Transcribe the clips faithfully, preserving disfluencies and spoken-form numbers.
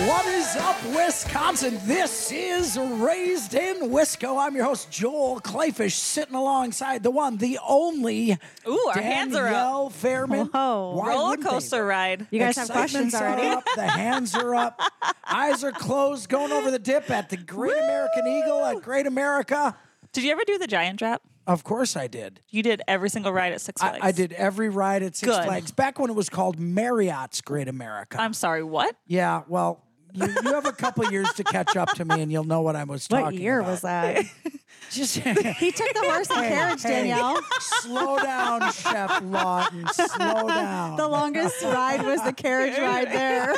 What is up, Wisconsin? This is Raised in Wisco. I'm your host, Joel Clayfish, sitting alongside the one, the only Ooh, our Danielle hands are up. Fairman. Whoa. Why Roller wouldn't they coaster be? ride. You guys have questions Excitements already? are up, the hands are up, eyes are closed, going over the dip at the Great American Eagle at Great America. Did you ever do the giant drop? Of course I did. You did every single ride at Six Flags. I, I did every ride at Six Good. Flags, back when it was called Marriott's Great America. I'm sorry, what? yeah, well, you, you have a couple years to catch up to me, and you'll know what I was talking What year about. was that? Just He took the horse and carriage, Hey, Danielle. slow down, Chef Lawton. Slow down. The longest ride was the carriage ride there.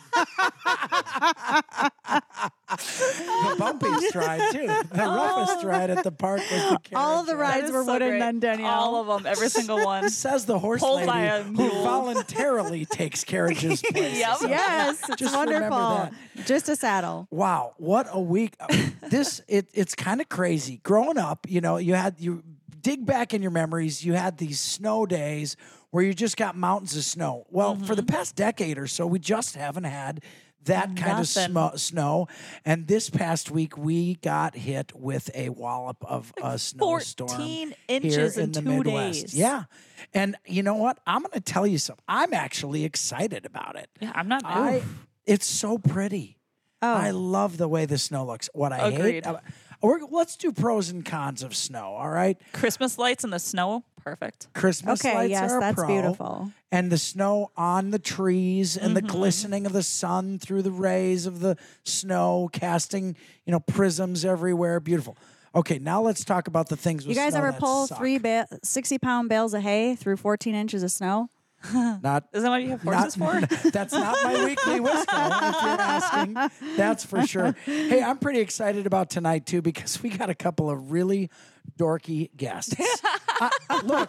The bumpiest ride, too. The roughest ride at the park was the carriage All of the ride. rides That is were so wooden great. then, Danielle. All of them, every single one. Says the horse Pulled lady by a who mule. voluntarily takes carriages places. Yep. Yes, it's Just remember wonderful. that. Just a saddle. Wow, what a week. This it it's kind of crazy. Growing up, you know, you had you dig back in your memories, you had these snow days where you just got mountains of snow. Well, for the past decade or so, we just haven't had that kind Nothing. of sm- snow. And this past week, we got hit with a wallop of a snowstorm. fourteen here inches in the two Midwest. days. Yeah. And you know what? I'm going to tell you something. I'm actually excited about it. Yeah, I'm not. I, Oof. it's so pretty. Oh. I love the way the snow looks. What I Agreed. hate, uh, we're, let's do pros and cons of snow. All right, Christmas lights in the snow, perfect. Christmas Okay, lights yes, are a that's pro, beautiful. and the snow on the trees and Mm-hmm. the glistening of the sun through the rays of the snow, casting you know prisms everywhere. Beautiful. Okay, now let's talk about the things. You With guys snow ever that pull suck. three ba- sixty pound bales of hay through fourteen inches of snow? Not Isn't that what you have horses Not- for? That's not my weekly Wisco, if you're asking. That's for sure. Hey, I'm pretty excited about tonight, too, because we got a couple of really dorky guests. I, look,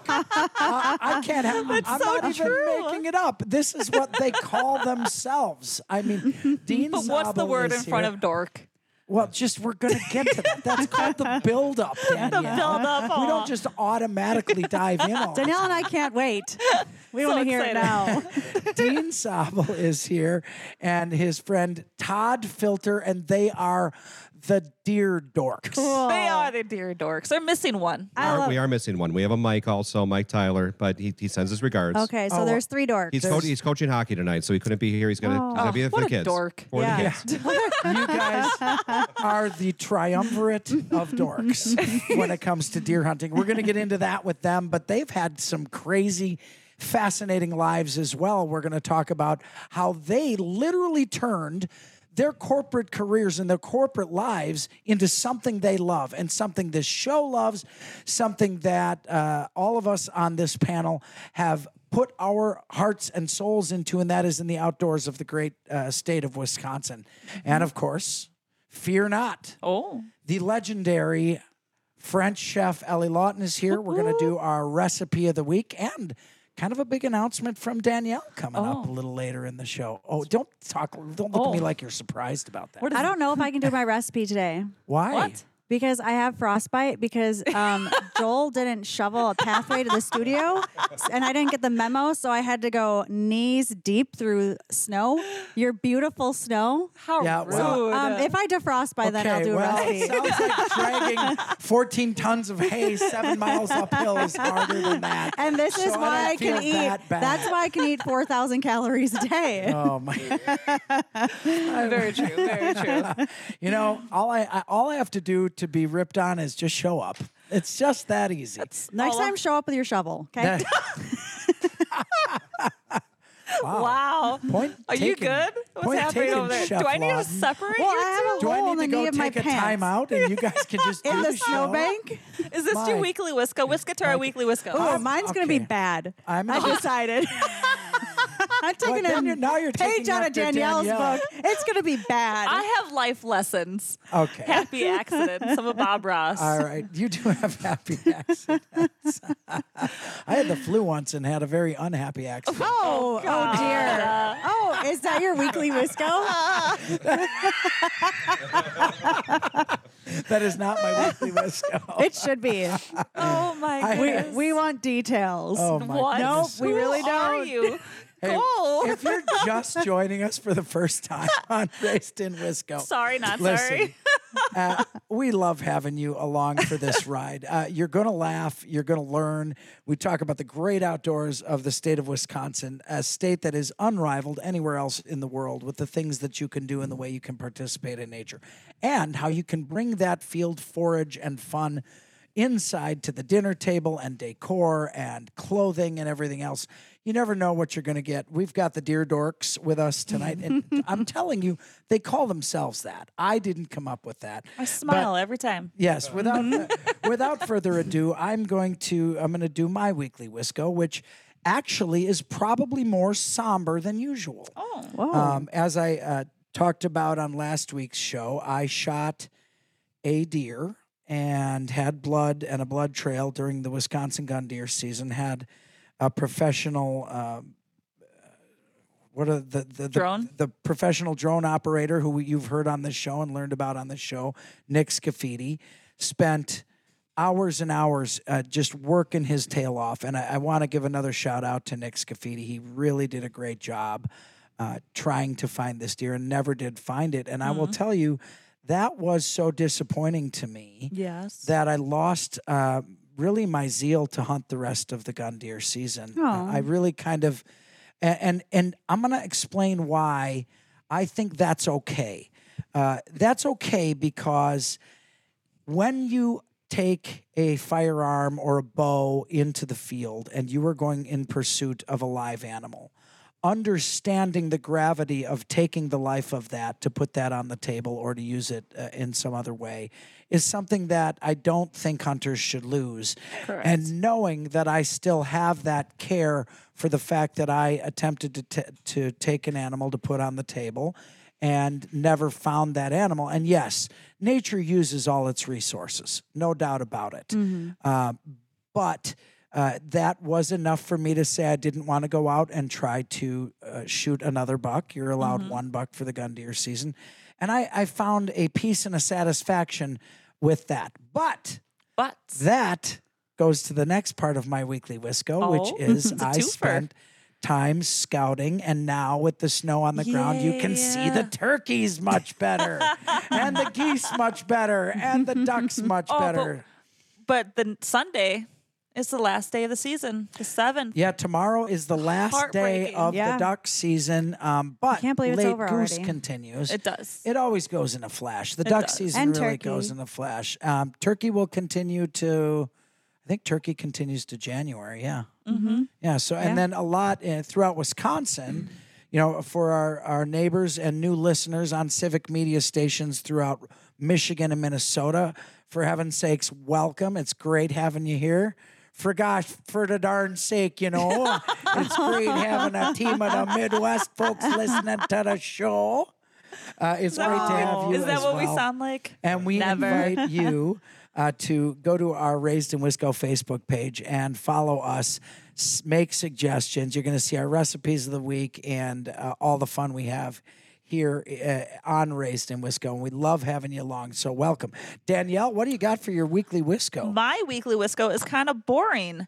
I, I can't have, I'm so not even true. making it up. This is what they call themselves. I mean, Dean But what's the Zabel word in is front here. of dork? Well, just we're going to get to that. That's called the build-up, Danielle. build-up, We aw. don't just automatically dive in all the Danielle and I can't wait. We So want to hear it excited. now. Dean Zabel is here and his friend Todd Filter, and they are the Deer Dorks. Cool. They are the dear dorks. They're missing one. I Are- love- we are missing one. We have a Mike also, Mike Tyler, but he, he sends his regards. Okay, so Oh, there's three dorks. He's, co- he's coaching hockey tonight, so he couldn't be here. He's gonna, he's gonna be Oh, there for what the a kids. dork. For Yeah. the kids. You guys are the triumvirate of dorks when it comes to deer hunting. We're going to get into that with them, but they've had some crazy, fascinating lives as well. We're going to talk about how they literally turned their corporate careers and their corporate lives into something they love and something this show loves, something that uh, all of us on this panel have put our hearts and souls into, and that is in the outdoors of the great uh, state of Wisconsin. And of course, fear not. Oh. The legendary French chef Ellie Lawton is here. We're going to do our recipe of the week and kind of a big announcement from Danielle coming up a little later in the show. Oh, don't talk, don't look at me Oh. like you're surprised about that. I don't know if I can do my recipe today Why? What? because I have frostbite because um, Joel didn't shovel a pathway to the studio and I didn't get the memo, so I had to go knees deep through snow. Your beautiful snow. How Yeah, rude. well- Um, if I defrost by then, I'll do a well, recipe. it sounds like dragging fourteen tons of hay seven miles uphill is harder than that. And this is So why don't I can feel eat. that bad. That's why I can eat four thousand calories a day. Oh my! Very true. Very true. You know, all I, I all I have to do to be ripped on is just show up. It's just that easy. Next all time, of- show up with your shovel. Okay. Wow. Point Are you taken. good? What's Point happening taken, over there? Chef Do I need to Lawton. separate Well, you I have a Do I hole need in to the go knee of my take a pants. time out and you guys can just do In the the show? snowbank. Is this My- your weekly Wisco? Whisk to our weekly Wisco. Oh, mine's gonna be okay. bad. I'm I gonna- decided. I'm taking then a you're- now you're page taking out of after Danielle's Danielle. book. It's gonna be bad. I have life lessons. Okay. Happy accidents. I'm a Bob Ross. All right. You do have happy accidents. I had the flu once and had a very unhappy accident. oh, oh, dear. Oh, is that your weekly Wisco? That is not my weekly Wisco. It should be. Oh my I- We goodness. we want details. Oh my What? Nope, we Who really are don't. you? Hey, Cool. if you're just joining us for the first time on Raised in Wisco, Sorry, not listen, sorry. uh, we love having you along for this ride. Uh, you're going to laugh. You're going to learn. We talk about the great outdoors of the state of Wisconsin, a state that is unrivaled anywhere else in the world with the things that you can do and the way you can participate in nature and how you can bring that field forage and fun inside to the dinner table and decor and clothing and everything else. You never know what you're going to get. We've got the Deer Dorks with us tonight. And I'm telling you, they call themselves that. I didn't come up with that. I smile every time. Yes, without uh, without further ado, I'm going to I'm going to do my weekly Wisco, which actually is probably more somber than usual. Oh. Whoa. Um, as I uh, talked about on last week's show, I shot a deer and had blood and a blood trail during the Wisconsin gun deer season. Had a professional, um, what are the the, the Drone? the professional drone operator who you've heard on this show and learned about on this show, Nick Scafidi, spent hours and hours uh, just working his tail off. And I, I want to give another shout out to Nick Scafidi. He really did a great job uh, trying to find this deer and never did find it. And I will tell you, that was so disappointing to me Yes. that I lost uh, really my zeal to hunt the rest of the gun deer season. Aw. I really kind of, and and, and I'm going to explain why I think that's okay. Uh, that's okay because when you take a firearm or a bow into the field and you are going in pursuit of a live animal, understanding the gravity of taking the life of that to put that on the table or to use it uh, in some other way is something that I don't think hunters should lose. Correct. And knowing that I still have that care for the fact that I attempted to t- to take an animal to put on the table and never found that animal. And yes, nature uses all its resources, no doubt about it. Uh, but Uh, that was enough for me to say I didn't want to go out and try to uh, shoot another buck. You're allowed one buck for the gun deer season. And I, I found a peace and a satisfaction with that. But But that goes to the next part of my weekly Wisco, which Oh, is it's a I twofer. spent time scouting, and now with the snow on the ground, you can see the Yeah. turkeys much better, and the geese much better, and the ducks much Oh, but- better. but the Sunday is the last day of the season, the seventh. Yeah, tomorrow is the last day Heartbreaking. of Yeah. the duck season. Um, but can't believe it's late over goose already. continues. It does. It always goes in a flash. The duck does. season And really turkey. goes in a flash. Um, turkey will continue to, I think turkey continues to January. Yeah. Mm-hmm. Yeah. So, and Yeah. then a lot uh, throughout Wisconsin, you know, for our, our neighbors and new listeners on civic media stations throughout Michigan and Minnesota, for heaven's sakes, welcome. It's great having you here. For gosh, for the darn sake, you know, it's great having a team of the Midwest folks listening to the show. Uh, it's great to have you Is that as what we well. sound like? And we Never. invite you uh, to go to our Raised in Wisco Facebook page and follow us. S- make suggestions. You're going to see our recipes of the week and uh, all the fun we have here uh, on Raised in Wisco. And we love having you along. So welcome. Danielle, what do you got for your weekly Wisco? My weekly Wisco is kind of boring.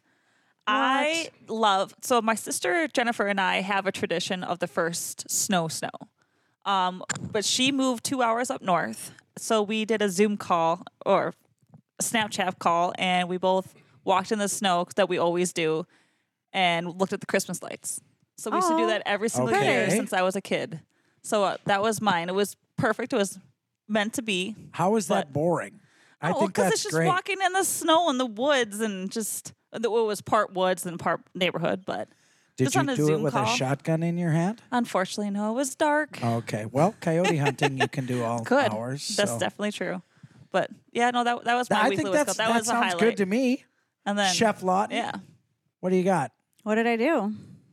I love, so my sister Jennifer and I have a tradition of the first snow snow. Um, but she moved two hours up north. So we did a Zoom call or a Snapchat call, and we both walked in the snow that we always do and looked at the Christmas lights. So we used to do Aw. that every single Okay. year since I was a kid. So uh, that was mine. It was perfect. It was meant to be. How is that But- boring? I oh, think because that's it's just great. walking in the snow in the woods and just it was part woods and part neighborhood. But Did just you on a do Zoom it with call. a shotgun in your hand? Unfortunately, no, it was dark. Okay. Well, coyote hunting you can do all Good, hours. that's so. definitely true. But yeah, no, that that was my I weekly think Wisco. that's, That, that was a sounds highlight. good to me. And then Chef Lawton, yeah, what do you got? What did I do?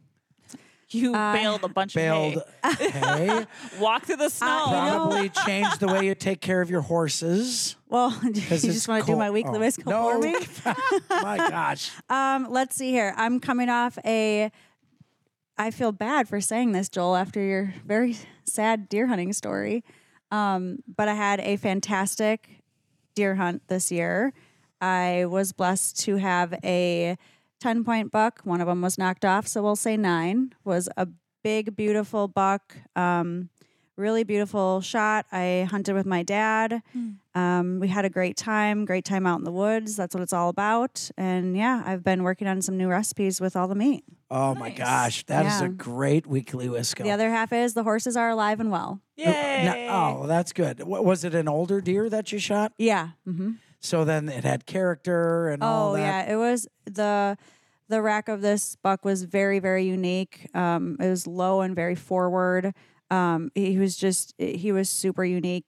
you Uh, bailed a bunch Bailed of hay. hay. Walk through the snow. you know- Probably change the way you take care of your horses. Well, you Because just want to do my weekly Wisco no. for me? My gosh. Um, let's see here. I'm coming off a. I feel bad for saying this, Joel, after your very sad deer hunting story. Um, but I had a fantastic deer hunt this year. I was blessed to have a ten-point buck. One of them was knocked off, so we'll say nine. Was a big, beautiful buck. Um, really beautiful shot. I hunted with my dad. Mm. Um, we had a great time, great time out in the woods. That's what it's all about. And yeah, I've been working on some new recipes with all the meat. Oh Nice. my gosh, that is Yeah. a great weekly Wisco. The other half is the horses are alive and well. Yay! Now- oh, that's good. What, was it an older deer that you shot? Yeah. Mm-hmm. So then it had character and all Oh that. yeah, it was the the rack of this buck was very very unique. Um, it was low and very forward. Um, he was just he was super unique.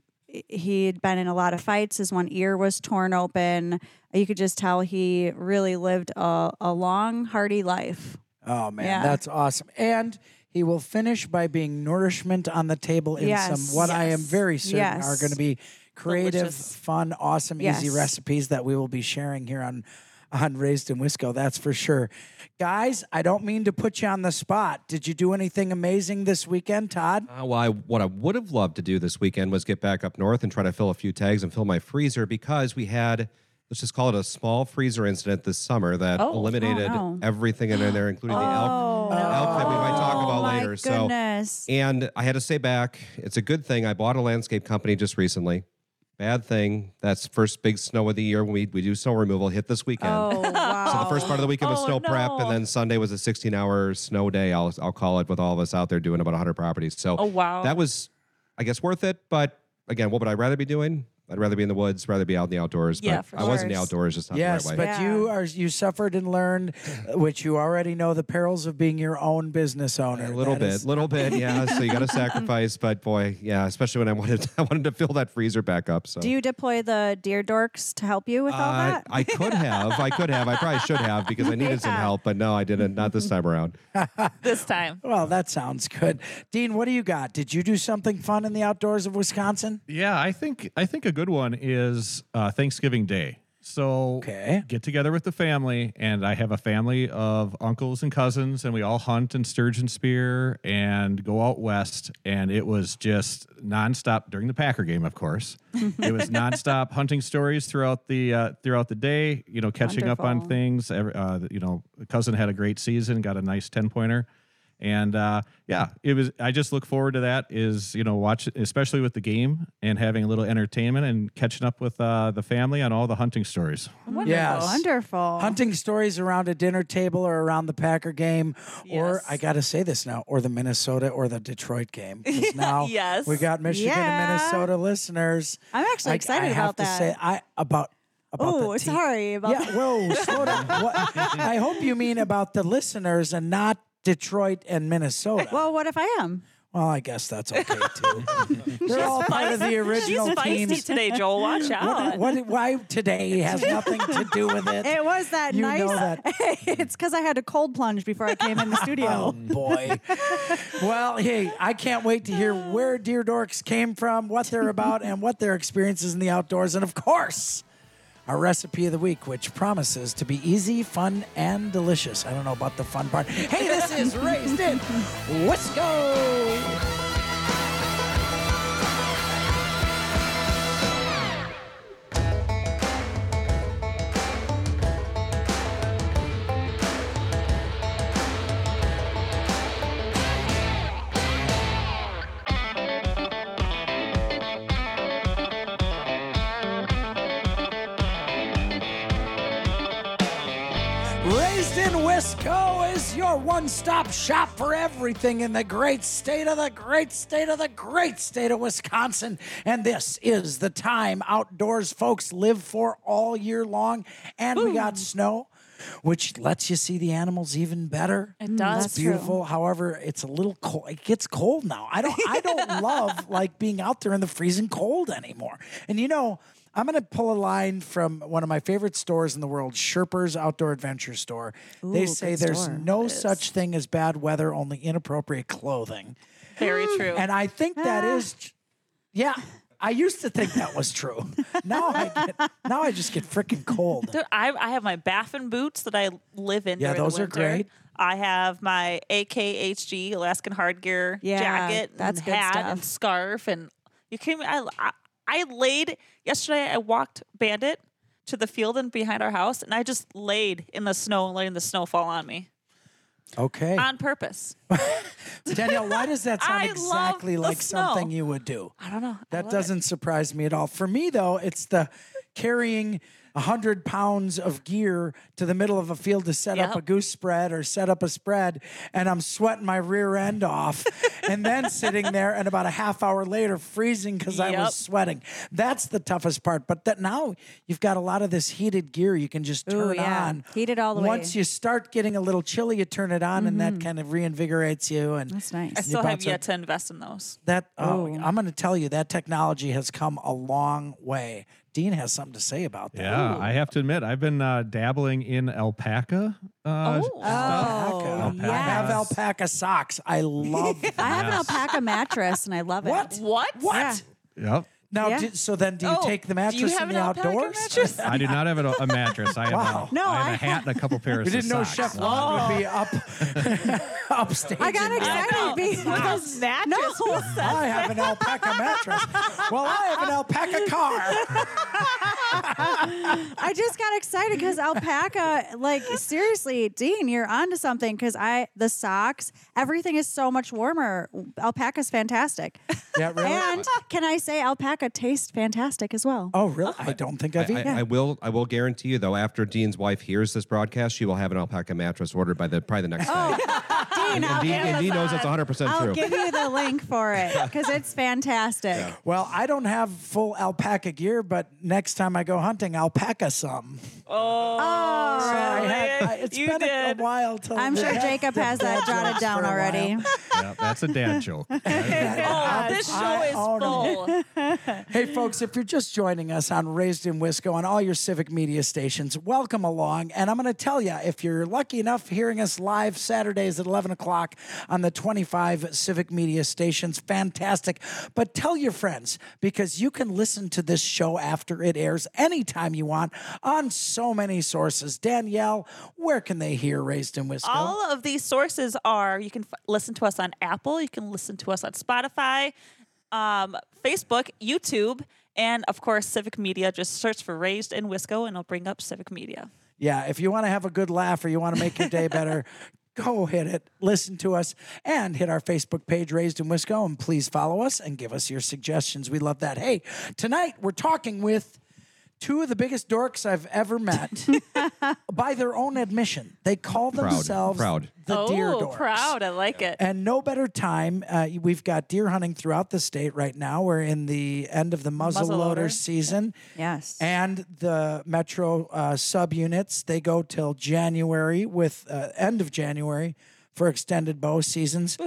He'd been in a lot of fights. His one ear was torn open. You could just tell he really lived a, a long, hardy life. Oh man, Yeah. that's awesome. And he will finish by being nourishment on the table in Yes. some what I am Yes. very certain Yes. are going to be creative, Delicious. fun, awesome, easy Yes. recipes that we will be sharing here on on Raised in Wisco. That's for sure. Guys, I don't mean to put you on the spot. Did you do anything amazing this weekend, Todd? Uh, well, I, what I would have loved to do this weekend was get back up north and try to fill a few tags and fill my freezer because we had, let's just call it a small freezer incident this summer that Oh. eliminated Oh, no. everything in there, including the elk. Oh, elk that we might talk about oh, my later. So- goodness. And I had to say back, it's a good thing. I bought a landscape company just recently. Bad thing. That's first big snow of the year when we, we do snow removal. Hit this weekend. Oh wow. So the first part of the weekend was Oh, snow prep, no. and then Sunday was a sixteen-hour snow day. I'll I'll call it with all of us out there doing about one hundred properties. So Oh, wow. that was, I guess, worth it. But again, what would I rather be doing? I'd rather be in the woods, rather be out in the outdoors. Yeah, but for I was in the sure. outdoors, just not Yes, the right but way. Yeah. you are you suffered and learned, uh, which you already know, the perils of being your own business owner. A little That bit, is- little bit, yeah. So you got to sacrifice, but boy, yeah. Especially when I wanted, I wanted to fill that freezer back up. So Do you deploy the deer dorks to help you with all Uh, that? I could have, I could have, I probably should have because I needed some Yeah. help, but no, I didn't. Not this time around. This time. Well, that sounds good. Dean, what do you got? Did you do something fun in the outdoors of Wisconsin? Yeah, I think I think a good one is uh, Thanksgiving Day. So Okay. get together with the family, and I have a family of uncles and cousins, and we all hunt and sturgeon spear and go out west. And it was just nonstop during the Packer game, of course. It was nonstop hunting stories throughout the uh, throughout the day. You know, catching up on Wonderful. things. Every, uh, you know, a cousin had a great season, got a nice ten pointer. And uh, yeah, it was. I just look forward to that. Is you know, watch especially with the game and having a little entertainment and catching up with uh, the family on all the hunting stories. Wonderful. Yes. Wonderful. Hunting stories around a dinner table or around the Packer game, or Yes. I got to say this now, or the Minnesota or the Detroit game. 'Cause now Yes. we got Michigan Yeah. and Minnesota listeners. I'm actually I- excited I have about to that. say, I about about Oh, the team. sorry about Yeah, that. whoa, slow down. What, I hope you mean about the listeners and not Detroit and Minnesota. Well, what if I am? Well, I guess that's okay too. They're all part of the She's original feisty teams. today, Joel. Watch out. What, what, why today has nothing to do with it. It was that You nice. know that. It's because I had a cold plunge before I came in the Oh studio. boy. Well, hey, I can't wait to hear where Deer Dorks came from, what they're about, and what their experiences in the outdoors. And of course, our recipe of the week, which promises to be easy, fun, and delicious. I don't know about the fun part. Hey, this is Raised in Wisco. Raised in Wisco is your one-stop shop for everything in the great state of the great state of the great state of Wisconsin. And this is the time outdoors folks live for all year long. And we got snow, which lets you see the animals even better. It does. It's beautiful. However, it's a little cold. It gets cold now. I don't I don't love like being out there in the freezing cold anymore. And you know, I'm going to pull a line from one of my favorite stores in the world, Sherper's Outdoor Adventure Store. they Ooh, say good there's store. no It is. such thing as bad weather, only inappropriate clothing. Very true. And I think that is, yeah, I used to think that was true. Now I get, now I just get freaking cold. Dude, I, I have my Baffin boots that I live in Yeah, during those the are winter. great. I have my A K H G Alaskan hard gear Yeah, jacket, that's and good hat, stuff. and scarf, and you came. I, I I laid yesterday. I walked Bandit to the field and behind our house, and I just laid in the snow, letting the snow fall on me Okay. on purpose. Danielle, why does that sound I love exactly the like snow. something you would do? I don't know. I That love it. doesn't surprise me at all. For me, though, it's the carrying one hundred pounds of gear to the middle of a field to set up Yep. a goose spread or set up a spread, and I'm sweating my rear end off, and then sitting there and about a half hour later freezing because I Yep. was sweating. That's the toughest part. But that now you've got a lot of this heated gear you can just Ooh, turn yeah. on. Heat it all the way. Once you start getting a little chilly, you turn it on, and that kind of reinvigorates you. And That's nice. I still You have bounce yet up- to invest in those. that oh, Ooh. I'm going to tell you that technology has come a long way. Dean has something to say about that. Yeah, I have to admit, I've been uh, dabbling in alpaca. Uh, Oh. Alpaca. Oh, I have yes. alpaca socks. I love that. I have an alpaca mattress and I love What? it. What? What? Yeah. Yep. Now, Yeah. do, so then do you Oh, take the do you mattress have in an the alpaca outdoors? mattress? I do not have a, a mattress. I have, Wow. a, No, I have I a hat and a couple pairs We didn't of know socks. Chef Lon would be up upstage. I got in excited that. because Because mattress. No. Who said I have an alpaca mattress. Well, I have an alpaca car. I just got excited because alpaca, like seriously, Dean, you're onto something because I the socks, everything is so much warmer. Alpaca's fantastic. Yeah, really? And can I say alpaca tastes fantastic as well? Oh, really? I don't think I've I, eaten. I, I will. I will guarantee you, though. After Dean's wife hears this broadcast, she will have an alpaca mattress ordered by the probably the next day. Dean, And I'll, Dean, and Dean knows it's one hundred percent I'll true. give you the link for it because it's fantastic. Well, I don't have full alpaca gear, but next time I go hunting, alpaca some. Oh, I really? had, I, it's you been a, a did. while till I'm we sure had Jacob the has that dad jotted jokes down for a already. while. Yeah, that's a dad joke. Oh, this show I is own 'em. full. Hey, folks, if you're just joining us on Raised in Wisco on all your civic media stations, welcome along. And I'm going to tell you, if you're lucky enough hearing us live Saturdays at eleven o'clock on the twenty-five civic media stations, fantastic. But tell your friends because you can listen to this show after it airs anytime you want on so many sources. Danielle, where can they hear Raised in Wisco? All of these sources are, you can f- listen to us on Apple, you can listen to us on Spotify, um, Facebook, YouTube, and of course, Civic Media. Just search for Raised in Wisco and it'll bring up Civic Media. Yeah, if you want to have a good laugh or you want to make your day better, go hit it, listen to us, and hit our Facebook page, Raised in Wisco, and please follow us and give us your suggestions. We love that. Hey, tonight we're talking with two of the biggest dorks I've ever met by their own admission. They call Proud, themselves proud. the oh, Deer Dorks. proud. I like it. And no better time. Uh, we've got deer hunting throughout the state right now. We're in the end of the muzzleloader Muzzleloader. season. Yes. And the Metro uh, subunits, they go till January with uh, end of January for extended bow seasons.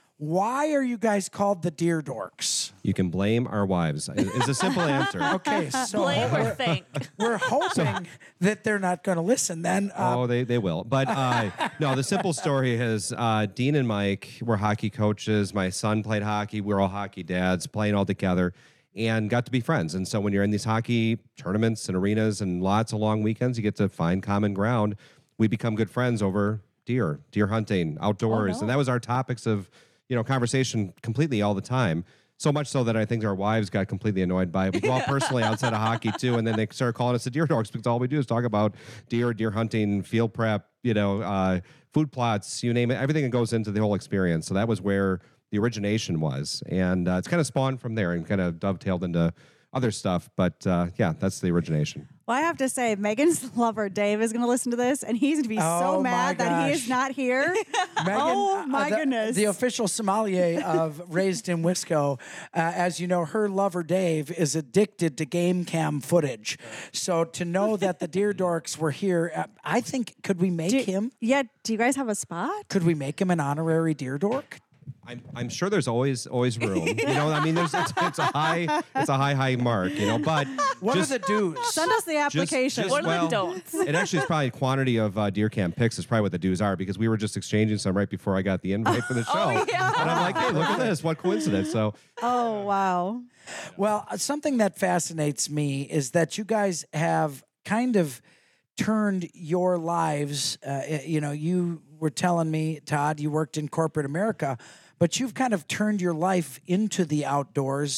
Why are you guys called the Deer Dorks? You can blame our wives. Is a simple answer. Okay, so Blame or we're, think. we're hoping that they're not going to listen then. Uh, Oh, they, they will. But uh, no, the simple story is uh, Dean and Mike were hockey coaches. My son played hockey. We were all hockey dads playing all together and got to be friends. And so when you're in these hockey tournaments and arenas and lots of long weekends, you get to find common ground. We become good friends over deer, deer hunting, outdoors. no. And that was our topics of, you know, conversation completely all the time. So much so that I think our wives got completely annoyed by it. We go out personally outside of hockey too, and then they started calling us the Deer Dorks because all we do is talk about deer, deer hunting, field prep, you know, uh, food plots, you name it, everything that goes into the whole experience. So that was where the origination was, and uh, it's kind of spawned from there and kind of dovetailed into other stuff. But uh, yeah, that's the origination. Well, I have to say, Megan's lover, Dave, is going to listen to this, and he's going to be Oh, so my mad that he gosh. is not here. Megan, oh, uh, my the, goodness. The official sommelier of Raised in Wisco. Uh, as you know, her lover, Dave, is addicted to game cam footage. So to know that the Deer Dorks were here, uh, I think, could we make do, him? Yeah, do you guys have a spot? Could we make him an honorary Deer Dork? I'm, I'm sure there's always always room. You know, I mean, there's it's, it's a high it's a high high mark. You know, but What just, are the dues? Send us the just- application. just- What are the well, don'ts? It actually is probably quantity of uh, deer cam pics is probably what the dues are because we were just exchanging some right before I got the invite for the show. yeah. And I'm like, hey, look at this. What coincidence. So oh, wow. Well, uh, something that fascinates me is that you guys have kind of turned your lives. Uh, eh, you know, you were telling me, Todd, you worked in corporate America, but you've kind of turned your life into the outdoors.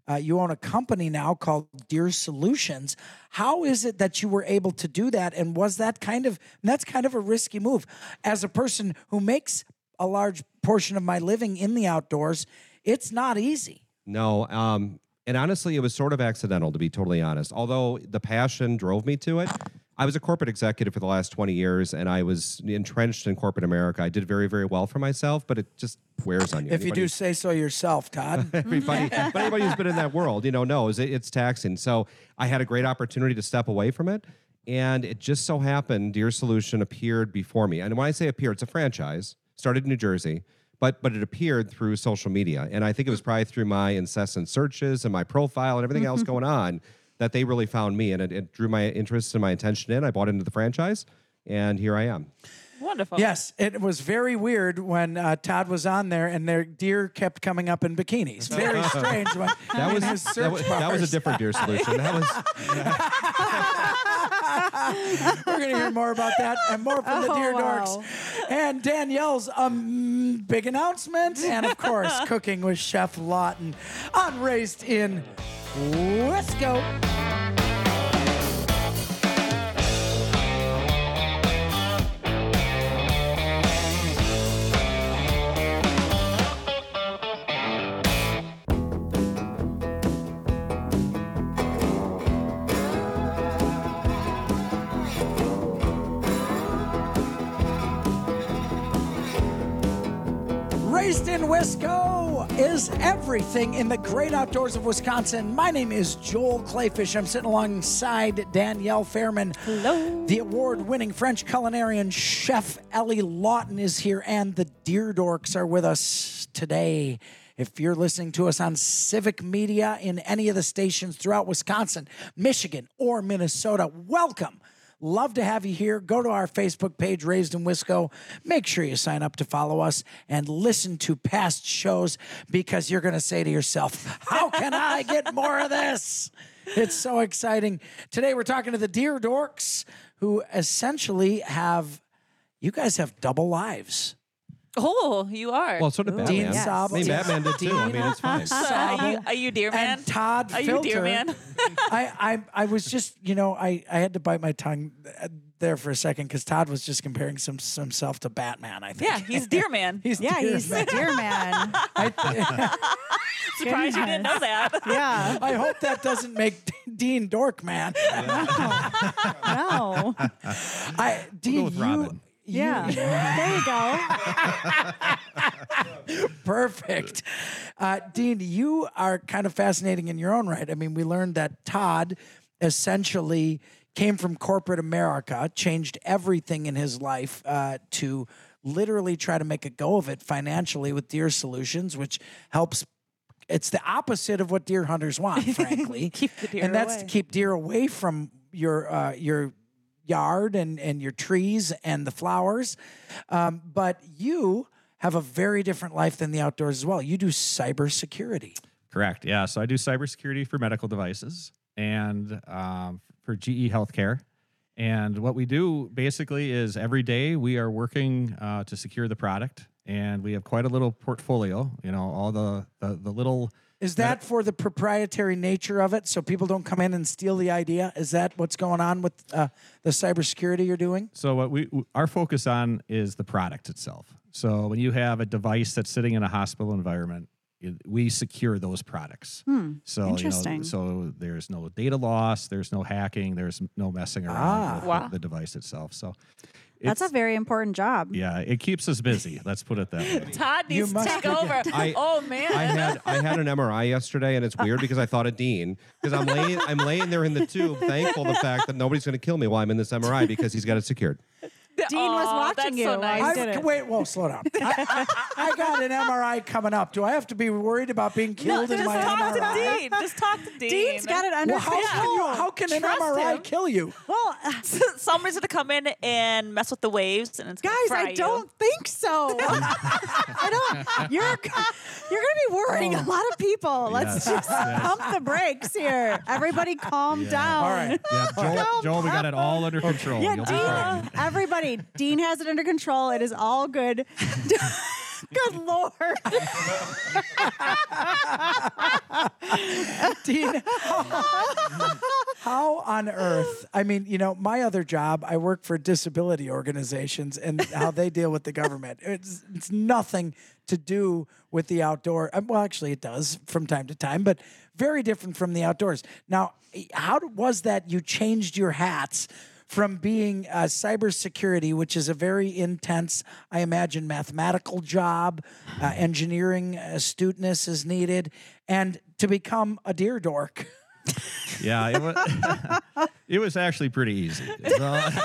Uh, you own a company now called Deer Solutions. How is it that you were able to do that? And was that kind of, that's kind of a risky move. As a person who makes a large portion of my living in the outdoors, it's not easy. No, um, and honestly, it was sort of accidental, to be totally honest. Although the passion drove me to it, I was a corporate executive for the last twenty years, and I was entrenched in corporate America. I did very, very well for myself, but it just wears on you. If you do say so yourself, Todd. Everybody, but anybody who's been in that world, you know, knows it, it's taxing. So I had a great opportunity to step away from it, and it just so happened Deer Solution appeared before me. And when I say appear, it's a franchise, started in New Jersey, but but it appeared through social media. And I think it was probably through my incessant searches and my profile and everything else going on that they really found me, and it, it drew my interest and my attention in. I bought into the franchise, and here I am. Wonderful. Yes, it was very weird when uh, Todd was on there and their deer kept coming up in bikinis. Very strange. When, That was, in his that, search was that was a bars. different Deer Solution. That was We're going to hear more about that and more from the Oh, Deer wow. Dorks. And Danielle's um, big announcement. And, of course, cooking with Chef Lawton on Raised in Wisco. Raised in Wisco is everything in the great outdoors of Wisconsin. My name is Joel Clayfish. I'm sitting alongside Danielle Fairman. Hello. The award-winning French culinarian chef Ellie Lawton is here, and the Deer Dorks are with us today. If you're listening to us on Civic Media in any of the stations throughout Wisconsin, Michigan, or Minnesota, welcome. Love to have you here. Go to our Facebook page, Raised in Wisco. Make sure you sign up to follow us and listen to past shows, because you're going to say to yourself, how can I get more of this? It's so exciting. Today we're talking to the Deer Dorks, who essentially have, you guys have double lives. Oh, you are. well, sort of Batman. Dean Yes. Sable. I mean, Batman did too. I mean, it's fine. are, you, are you deer man? And Todd Are you Filter. deer man? I, I I was just, you know, I, I had to bite my tongue there for a second because Todd was just comparing some, himself to Batman, I think. Yeah, he's deer man. He's Yeah, deer he's man. Deer Man. I, th- Surprised you didn't know that. Yeah. I hope that doesn't make Dean Dork Man. No. I Dean, with you, Robin. you- Yeah. There you go. Perfect. Uh, Dean, you are kind of fascinating in your own right. I mean, we learned that Todd essentially came from corporate America, changed everything in his life uh, to literally try to make a go of it financially with Deer Solutions, which helps. It's the opposite of what deer hunters want, frankly. Keep the deer and that's to away. keep deer away from your uh, your yard and, and your trees and the flowers. Um, but you have a very different life than the outdoors as well. You do cybersecurity. Correct. Yeah. So I do cybersecurity for medical devices and um, for G E Healthcare. And what we do basically is every day we are working uh, to secure the product, and we have quite a little portfolio. You know, all the the, the little. Is that for the proprietary nature of it, so people don't come in and steal the idea? Is that what's going on with uh, the cybersecurity you're doing? So what we our focus on is the product itself. So when you have a device that's sitting in a hospital environment, it, we secure those products. So interesting. You know, so there's no data loss, there's no hacking, there's no messing around Ah. with Wow. the device itself. So That's a it's- very important job. yeah, it keeps us busy. Let's put it that way. Todd You needs to must take forget. over. I- oh man. I had I had an M R I yesterday, and it's weird because I thought of Dean because I'm laying I'm laying there in the tube, thankful the fact that nobody's going to kill me while I'm in this M R I because he's got it secured. Dean was Aw, watching that's you. so I nice. did I, it. wait, whoa, slow down. I, I, I got an M R I coming up. Do I have to be worried about being No, killed in just my talk M R I? to Dean. Just talk to Dean. Dean's got it under Well, how can, you, control. how can an Trust M R I him. kill you? Well, Somebody's gonna come in and mess with the waves, and it's gonna guys, fry I you. don't think so. I don't. You're you're gonna be worrying a lot of people. Let's Yes, just yes. pump the brakes here. Everybody, calm down. All right. Yeah, Joel, Joel, we got it all under control. Yeah, You'll be fine. Dean. Everybody, Dean has it under control. It is all good. Good Lord. Dean, how, how on earth? I mean, you know, my other job, I work for disability organizations and how they deal with the government. It's, it's nothing to do with the outdoor. uh, Well, actually, it does from time to time, but very different from the outdoors. Now, how was that you changed your hats from being uh, cybersecurity, which is a very intense, I imagine, mathematical job, uh, engineering astuteness is needed, and to become a deer dork? Yeah, it was, it was actually pretty easy. So-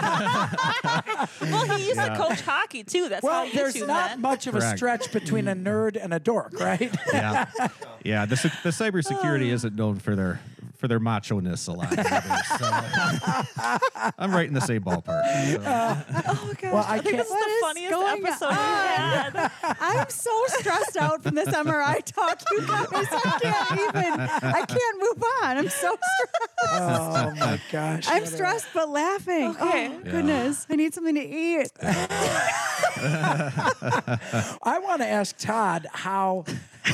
Well, he used to coach hockey too. That's how Well, you there's two not met. much of a Correct. stretch between a nerd and a dork, right? yeah, yeah. The the cybersecurity isn't known for their for their macho-ness a lot. Either, so I'm right in the same ballpark. So. Oh gosh, Well, I I think can't- this is What the is funniest going episode we on? had. I'm so stressed out from this M R I talk, you guys. I can't even. I can't move on. I'm so stressed. Oh my gosh. I'm What a- stressed but laughing. Okay. Oh, goodness. I need something to eat. I want to ask Todd how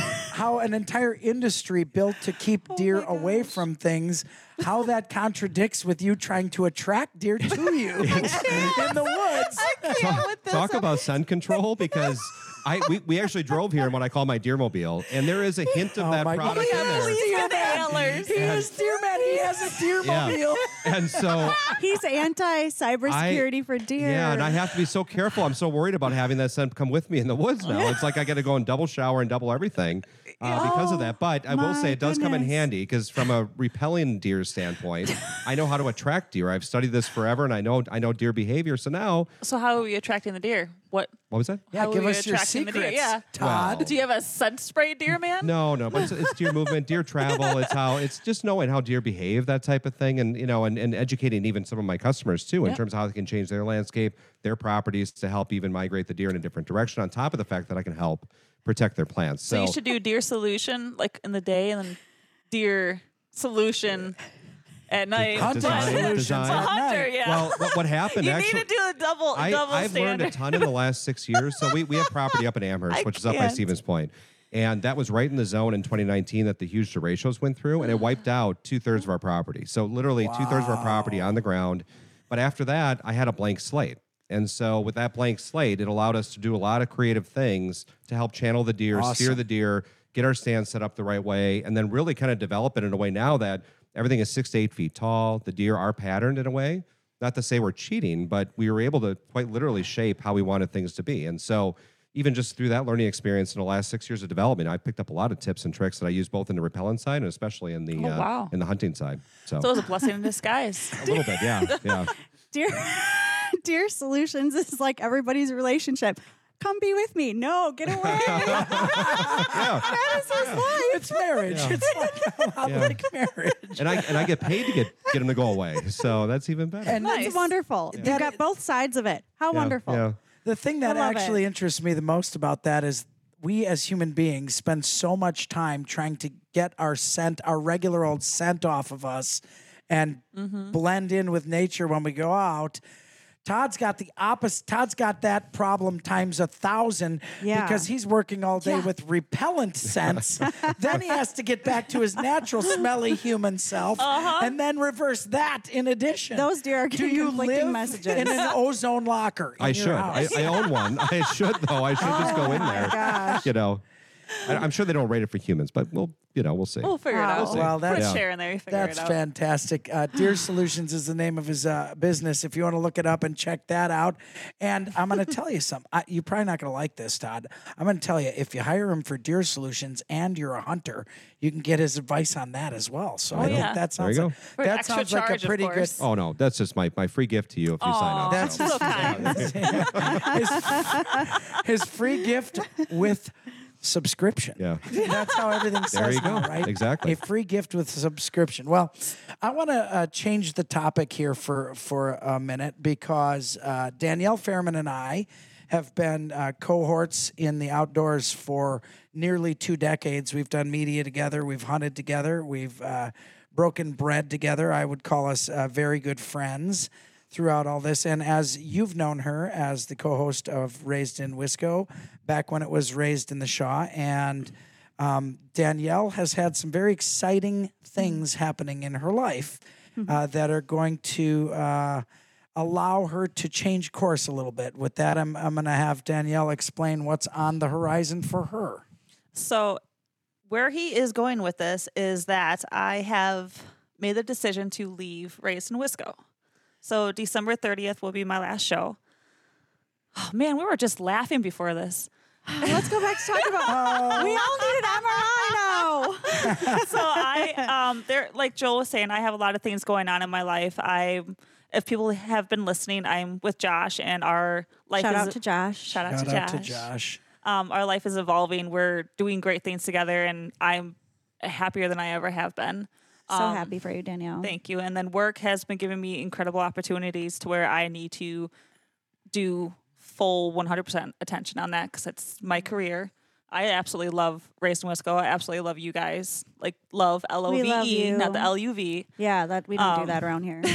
how an entire industry built to keep deer away from things, how that contradicts with you trying to attract deer to you in the woods. Talk, talk about scent control because I we, we actually drove here in what I call my Deermobile, and there is a hint of Oh that my product God. in there. He's deer got man. antlers. He is deer man. He has a deer Yeah. mobile. And so He's anti cybersecurity for deer. yeah, and I have to be so careful. I'm so worried about having that scent come with me in the woods now. It's like I got to go and double shower and double everything uh, because of that. But I will my say it does come in goodness. handy because from a repelling deer standpoint, I know how to attract deer. I've studied this forever, and I know I know deer behavior. So now, So how are we attracting the deer? What? what was that? Yeah, How give are we us your attracting the deer? secrets, Yeah. Todd. Wow. Do you have a scent spray, deer man? No, no, but it's, it's deer movement, deer travel. It's how it's just knowing how deer behave, that type of thing, and you know, and, and educating even some of my customers too in Yep. terms of how they can change their landscape, their properties to help even migrate the deer in a different direction. On top of the fact that I can help protect their plants. So So, you should do deer solution like in the day, and then deer solution at night. Hunting Design- solutions design. at Hunter, night. yeah. well, what, what happened you actually? need to do a double, I, double I've standard. learned a ton in the last six years. So we, we have property up in Amherst, I which is up by can't. Stevens Point. And that was right in the zone in twenty nineteen that the huge derechos went through, and it wiped out two thirds of our property. So literally two thirds of our property on the ground. But after that, I had a blank slate. And so with that blank slate, it allowed us to do a lot of creative things to help channel the deer, steer Awesome. the deer, get our stand set up the right way, and then really kind of develop it in a way now that everything is six to eight feet tall. The deer are patterned in a way. Not to say we're cheating, but we were able to quite literally shape how we wanted things to be. And so even just through that learning experience in the last six years of development, I picked up a lot of tips and tricks that I use both in the repellent side and especially in the Oh, uh, wow. in the hunting side. So, So it was a blessing in disguise. a little bit, yeah, yeah. Deer, deer solutions is like everybody's relationship. Come be with me. No, get away. That is his life. It's marriage. It's like, a lot Yeah. like marriage. And I and I get paid to get get them to go away, so that's even better. And Nice. It's wonderful. Yeah. You've got both sides of it. How Yeah, wonderful. Yeah. the thing that I love actually it. interests me the most about that is we as human beings spend so much time trying to get our scent, our regular old scent off of us and blend in with nature when we go out. Todd's got the opposite. Todd's got that problem times a thousand Yeah. because he's working all day Yeah. with repellent scents. Then he has to get back to his natural smelly human self and then reverse that in addition. Those deer are Do getting you conflicting live messages. in an ozone locker? in I your should. I, house? I own one. I should though. I should just go in there. gosh. You know, I, I'm sure they don't rate it for humans, but we'll you know we'll see. We'll figure Wow. it out. We'll see. Well, Put that's- a chair in there. You figure That's it out. fantastic. Uh, Deer Solutions is the name of his uh, business. If you want to look it up and check that out. And I'm going to tell you something. I, you're probably not going to like this, Todd. I'm going to tell you, if you hire him for Deer Solutions and you're a hunter, you can get his advice on that as well. So I think yeah. that There you sounds go. like, For that extra sounds like charge, a of pretty good. course. Oh no, that's just my, my free gift to you if you sign up. That's so. so kind. his, his free gift with subscription. Yeah. That's how everything says There you now, go. right? Exactly. A free gift with subscription. Well, I want to uh, change the topic here for, for a minute because uh, Danielle Fairman and I have been uh, cohorts in the outdoors for nearly two decades. We've done media together. We've hunted together. We've uh, broken bread together. I would call us uh, very good friends throughout all this. And as you've known her as the co-host of Raised in Wisco, back when it was Raised in the Shaw, and Um, Danielle has had some very exciting things happening in her life uh, that are going to uh, allow her to change course a little bit. With that, I'm, I'm going to have Danielle explain what's on the horizon for her. So, where he is going with this is that I have made the decision to leave Raised in Wisco. So, December thirtieth will be my last show. Oh, man, we were just laughing before this. Let's go back to talking about. We all need an M R I now. So I, um, there, like Joel was saying, I have a lot of things going on in my life. I, if people have been listening, I'm with Josh, and our life Shout is out to Josh. shout out Shout to out Josh. to Josh. Um, our life is evolving. We're doing great things together, and I'm happier than I ever have been. So Um, happy for you, Danielle. Thank you. And then work has been giving me incredible opportunities to where I need to do full one hundred percent attention on that because it's my career. I absolutely love Raised in Wisco. I absolutely love you guys. Like, love L O V We love E, you. not the L U V. Yeah, that we don't do Um, that around here.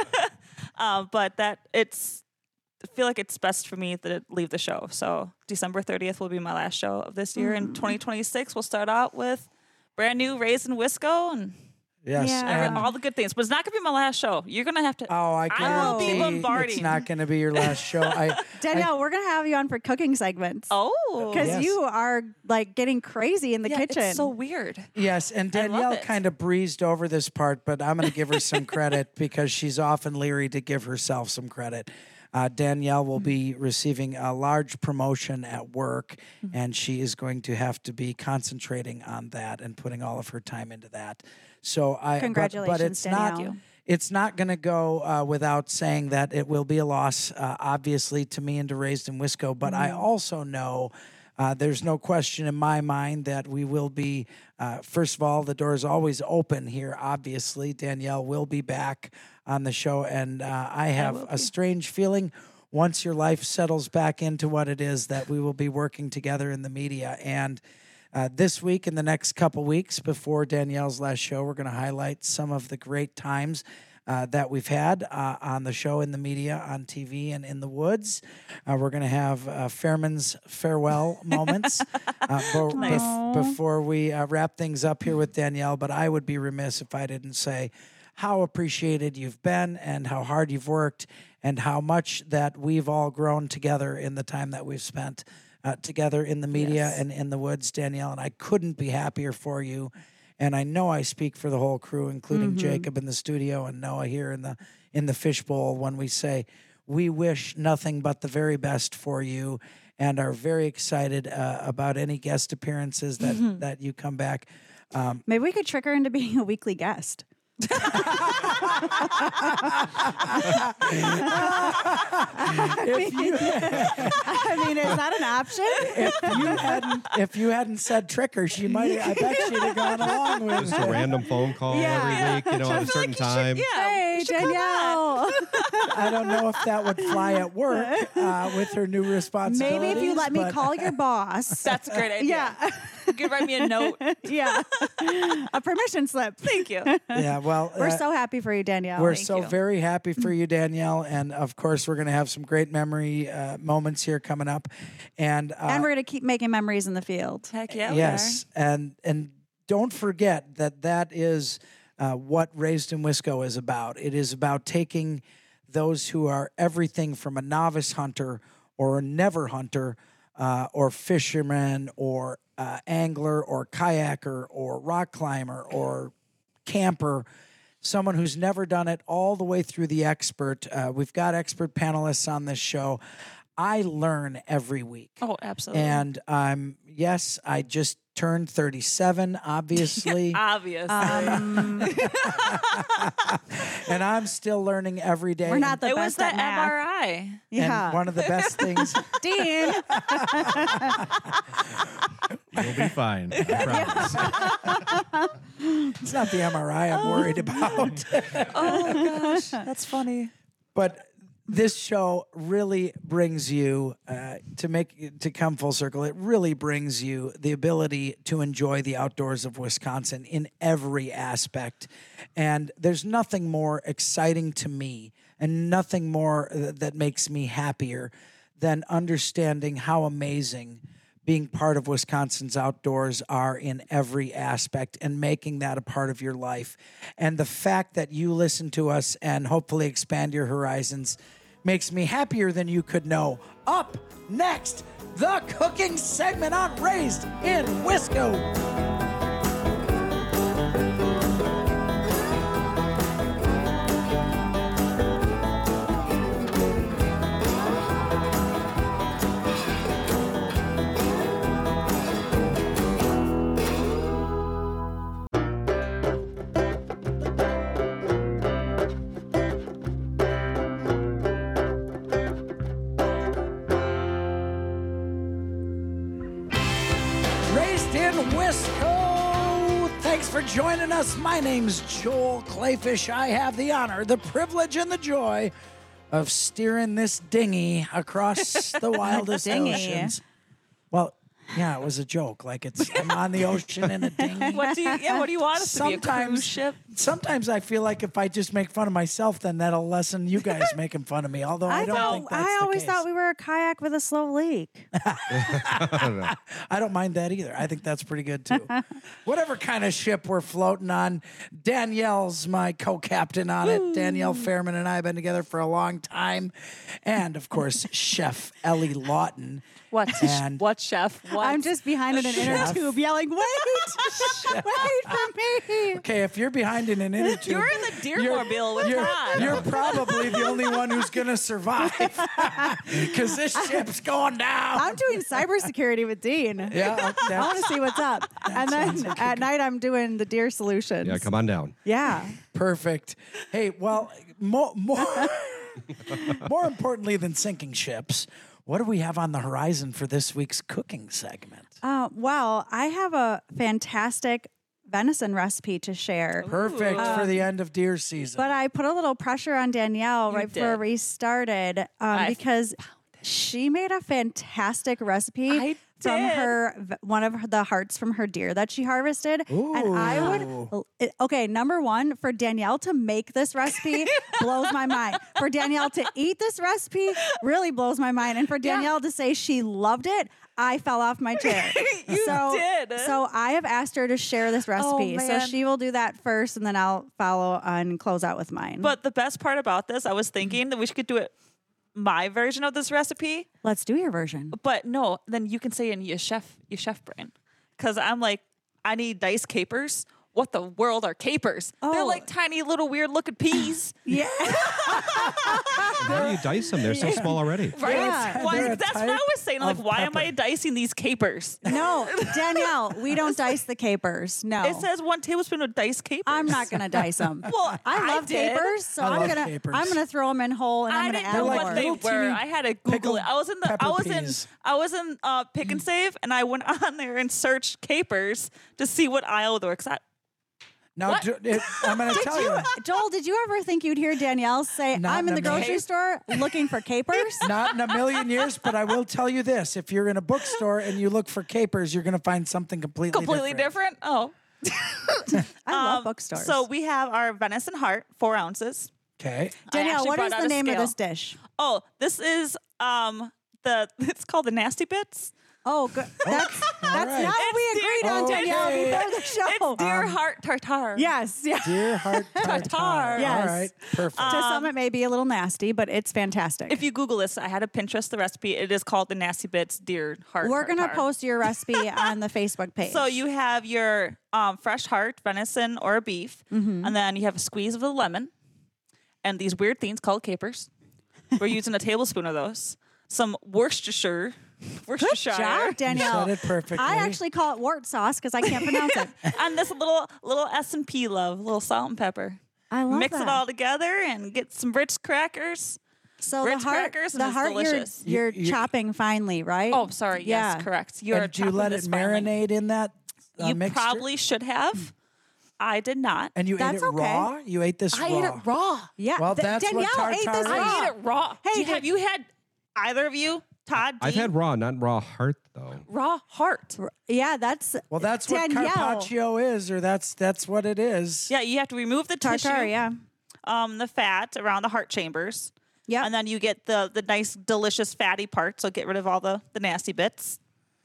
Um, but that it's, I feel like it's best for me to leave the show. So December thirtieth will be my last show of this year. Mm. And twenty twenty-six, we'll start out with brand new Raised in Wisco and Yes. Yeah. every- and- all the good things. But it's not going to be my last show. You're going to have to. Oh, I I will be guarantee bombarding. it's not going to be your last show. I, Danielle, we're gonna have you on for cooking segments. Oh. because Yes. you are like getting crazy in the Yeah, kitchen. It's so weird. yes, and I love Danielle it. kind of breezed over this part, but I'm going to give her some credit because she's often leery to give herself some credit. Uh, Danielle will be receiving a large promotion at work, and she is going to have to be concentrating on that and putting all of her time into that. So I, but- but, Congratulations, it's not. Danielle. It's not going to go uh, without saying that it will be a loss, uh, obviously, to me and to Raised in Wisco. But I also know uh, there's no question in my mind that we will be, uh, first of all, the door is always open here, obviously. Danielle will be back on the show. And uh, I have will a be. strange feeling once your life settles back into what it is that we will be working together in the media. And Uh, this week and the next couple weeks before Danielle's last show, we're going to highlight some of the great times uh, that we've had uh, on the show, in the media, on T V, and in the woods. Uh, we're going to have uh, Fairman's farewell moments uh, bo- Nice. bef- before we uh, wrap things up here with Danielle. But I would be remiss if I didn't say how appreciated you've been and how hard you've worked and how much that we've all grown together in the time that we've spent Uh, together in the media Yes. and in the woods, Danielle, and I couldn't be happier for you. And I know I speak for the whole crew, including Jacob in the studio and Noah here in the in the fishbowl, when we say we wish nothing but the very best for you, and are very excited uh, about any guest appearances that that you come back. Um, Maybe we could trick her into being a weekly guest. if you I mean, is that an option? if you hadn't if you hadn't said tricker, she might. I bet she'd have gone along with Just a random phone call Yeah. every week, you know, at a certain time. Yeah. Hey, you should come Danielle. I don't know if that would fly at work uh, with her new responsibilities. Maybe if you let me but- call your boss. That's a great idea. Yeah. You could write me a note. Yeah. A permission slip. Thank you. Yeah, well, We're uh, so happy for you, Danielle. we're Thank so you. very happy for you, Danielle, and of course, we're going to have some great memory uh, moments here coming up, and uh, and we're going to keep making memories in the field. Heck yeah. we yes, and and don't forget that that is uh, what Raised in Wisco is about. It is about taking those who are everything from a novice hunter or a never hunter, uh, or fisherman, or uh, angler, or kayaker, or rock climber, or camper, someone who's never done it, all the way through the expert. Uh, we've got expert panelists on this show. I learn every week. are. Oh, absolutely. And um, yes, I just turned thirty-seven, obviously. Obvious. Um, And I'm still learning every day. we're not the it was best the at math. M R I. Yeah. And one of the best things, Dean. You'll be fine. I promise. it's not the M R I I'm worried about. Oh gosh, that's funny. But this show really brings you uh, to make to come full circle. It really brings you the ability to enjoy the outdoors of Wisconsin in every aspect, and there's nothing more exciting to me, and nothing more uh, that makes me happier than understanding how amazing being part of Wisconsin's outdoors are in every aspect and making that a part of your life. And the fact that you listen to us and hopefully expand your horizons makes me happier than you could know. Up next, the cooking segment on Raised in Wisco. Joining us, my name's Joel Clayfish. I have the honor, the privilege, and the joy of steering this dinghy across the wildest Dinghy. oceans. Well, yeah, it was a joke. Like it's I'm on the ocean in a dinghy. What do you? Yeah, what do you want us to be? A cruise Sometimes, ship? sometimes I feel like if I just make fun of myself, then that'll lessen you guys making fun of me. Although I, I don't thought think that's I the always case. thought we were a kayak with a slow leak. I don't mind that either. I think that's pretty good too. Whatever kind of ship we're floating on, Danielle's my co-captain on it. Danielle Fairman and I have been together for a long time. And of course, Chef Ellie Lawton. What? And- what, chef? What? I'm just behind in an inner Chef. tube yelling, wait, wait for me. Okay, if you're behind in an inner tube, You're in the Deermobile with you're, Todd. you're probably the only one who's going to survive because this ship's going down. I'm doing cybersecurity with Dean. yeah, I want that's to see what's up. And then at night, I'm doing the deer solutions. Yeah, come on down. Yeah. perfect. Hey, well, more, more, more importantly than sinking ships, what do we have on the horizon for this week's cooking segment? Uh, well, I have a fantastic venison recipe to share. Perfect for the end of deer season. But I put a little pressure on Danielle right before did. we started um, I because she made a fantastic recipe I from did. her v- one of her, the hearts from her deer that she harvested. And I would it- okay, number one, for Danielle to make this recipe blows my mind. For Danielle to eat this recipe really blows my mind. And for Danielle to say she loved it, I fell off my chair. You so, did. So I have asked her to share this recipe. so man. she will do that first, and then I'll follow and close out with mine. But the best part about this, I was thinking that we should do it my version of this recipe. let's do your version. But no, then you can say in your chef, your chef brain, because I'm like, I need diced capers. What the world are capers? They're Oh. like tiny little weird looking peas, Yeah. How do you dice them? They're so small already. right? Yeah. Why, They're a that's what type I was saying. Like, of why am I pepper. dicing these capers? No, Danielle, we don't dice the capers. No. It says one tablespoon of diced capers. I'm not going to dice them. Well, I I love did. capers, so I I'm love gonna capers. I'm gonna throw them in whole, and I I'm gonna didn't add know like what more. they little were. teeny I had to Google pickled it. I was in the pepper I was in peas. I was in uh, Pick and Save, and I went on there and searched capers to see what aisle they were. 'Cause I, Now, What? do, it, I'm going to Did tell you, you. Joel? Did you ever think you'd hear Danielle say, Not "I'm in in the a grocery million. store looking for capers"? Not in a million years, but I will tell you this. If you're in a bookstore and you look for capers, you're going to find something completely, completely different. Oh, I love Um, bookstores. So we have our venison heart, four ounces. Okay. I Danielle, actually what brought is out the a name of scale. this dish? Oh, this is um the it's called the nasty bits. Oh, good. That's that's right. not what we It's agreed deer- on, Okay. Danielle, before the show. It's deer heart tartare. Yes, yeah. Deer heart tartare. Tartare. Yes. All right. Perfect. to some, it may be a little nasty, but it's fantastic. If you Google this, I had to Pinterest the recipe. It is called the nasty bits deer heart. We're gonna tartare. post your recipe on the Facebook page. So you have your um, fresh heart, venison or a beef, Mm-hmm. and then you have a squeeze of the lemon, and these weird things called capers. We're using a tablespoon of those. Some Worcestershire, Worcestershire, Good job, Danielle. said it perfectly. I actually call it wart sauce because I can't pronounce it. and this little little S and P love, little salt and pepper. I love Mix that. it all together and get some Ritz crackers. So the Ritz heart, crackers and the it's heart, you're, delicious. you're You- you- chopping finely, right? Oh, sorry. Yeah. Yes, correct. You're and do you chopping let this it finely. marinate in that uh, You mixture? probably should have. I did not. And you ate That's it okay. raw? You ate this I raw? ate it raw. Yeah. Well, Th- that's what Danielle ate this tartare raw. is. I ate it raw. Hey, Do you- did- have you had either of you, Todd? I've Dean? had raw, not raw heart though. raw heart. Yeah, that's Well, that's what Danielle. carpaccio is, or that's that's what it is. Yeah, you have to remove the tartare. tissue, Yeah. um, the fat around the heart chambers. Yeah. And then you get the the nice, delicious, fatty part. So get rid of all the, the nasty bits.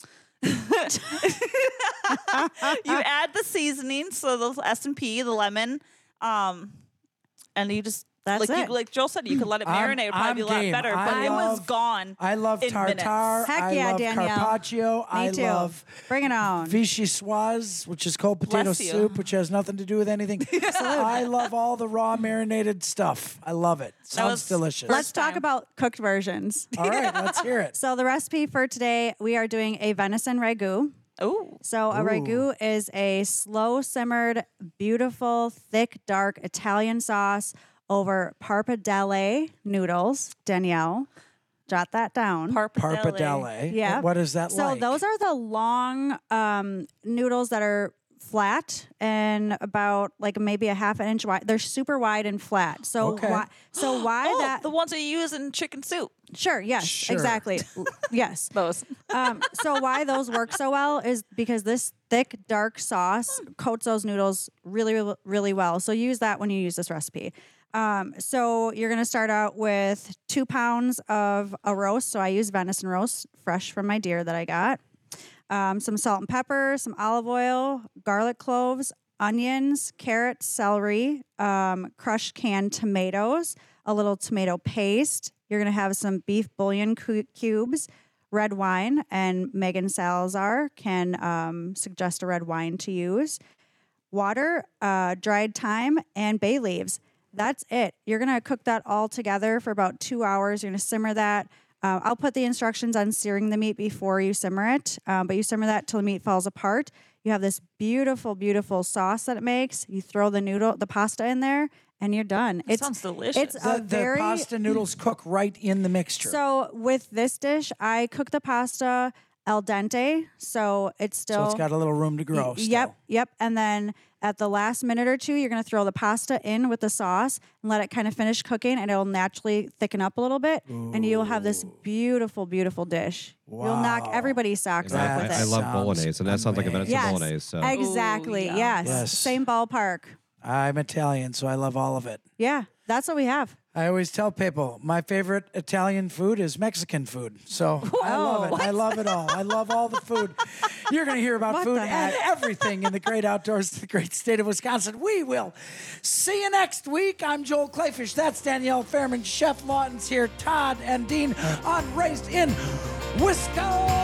You add the seasoning, so the S and P, the lemon, um, and you just That's like it. You, like Joel said, you could let it I'm- marinate. It'd probably I'm be a lot game. better. I But it was love- gone. I love in tartar. minutes. Heck I yeah, love Danielle. carpaccio. Me I too. love Bring it on. vichyssoise, which is cold potato Bless you. soup, which has nothing to do with anything. I love all the raw marinated stuff. I love it. Sounds was delicious. Let's First talk time. about cooked versions. all right, let's hear it. So the recipe for today, we are doing a venison ragu. Oh, So a ragu is a slow simmered, beautiful, thick, dark Italian sauce over parpadelle noodles. Danielle, jot that down. parpadelle. Parpadelle. Yeah. What is that So like? those are the long um, noodles that are flat and about like maybe a half an inch wide. They're super wide and flat. So Okay. why? So why Oh, that? the ones that you use in chicken soup. Sure. Yes. Sure. Exactly. Yes. Those. Um, so why those work so well is because this thick, dark sauce coats those noodles really, really, really well. So use that when you use this recipe. Um, so you're going to start out with two pounds of a roast. So I use venison roast, fresh from my deer that I got. Um, some salt and pepper, some olive oil, garlic cloves, onions, carrots, celery, um, crushed canned tomatoes, a little tomato paste. You're going to have some beef bouillon cu- cubes, red wine, and Megan Salazar can um, suggest a red wine to use. Water, uh, dried thyme, and bay leaves. That's it. You're going to cook that all together for about two hours. You're going to simmer that. Uh, I'll put the instructions on searing the meat before you simmer it, um, but you simmer that till the meat falls apart. You have this beautiful, beautiful sauce that it makes. You throw the noodle, the pasta in there, and you're done. It sounds delicious. It's the, a the very pasta noodles cook right in the mixture. so with this dish, I cook the pasta al dente, so it's still So it's got a little room to grow. Still. Yep, yep. And then at the last minute or two, you're going to throw the pasta in with the sauce and let it kind of finish cooking, and it'll naturally thicken up a little bit, and you'll have this beautiful, beautiful dish. You'll knock Wow. everybody's socks I, off That with I, it. I love sounds bolognese, and that sounds like a venison yes, bolognese. So. exactly. Ooh, Yes. Yes. Same ballpark. I'm Italian, so I love all of it. Yeah, that's what we have. I always tell people my favorite Italian food is Mexican food. So I love it. I love it all. I love all the food. You're going to hear about What food the heck? and everything in the great outdoors, the great state of Wisconsin. We will see you next week. I'm Joel Clayfish. That's Danielle Fairman. Chef Lawton's here. Todd and Dean on Raised in Wisconsin.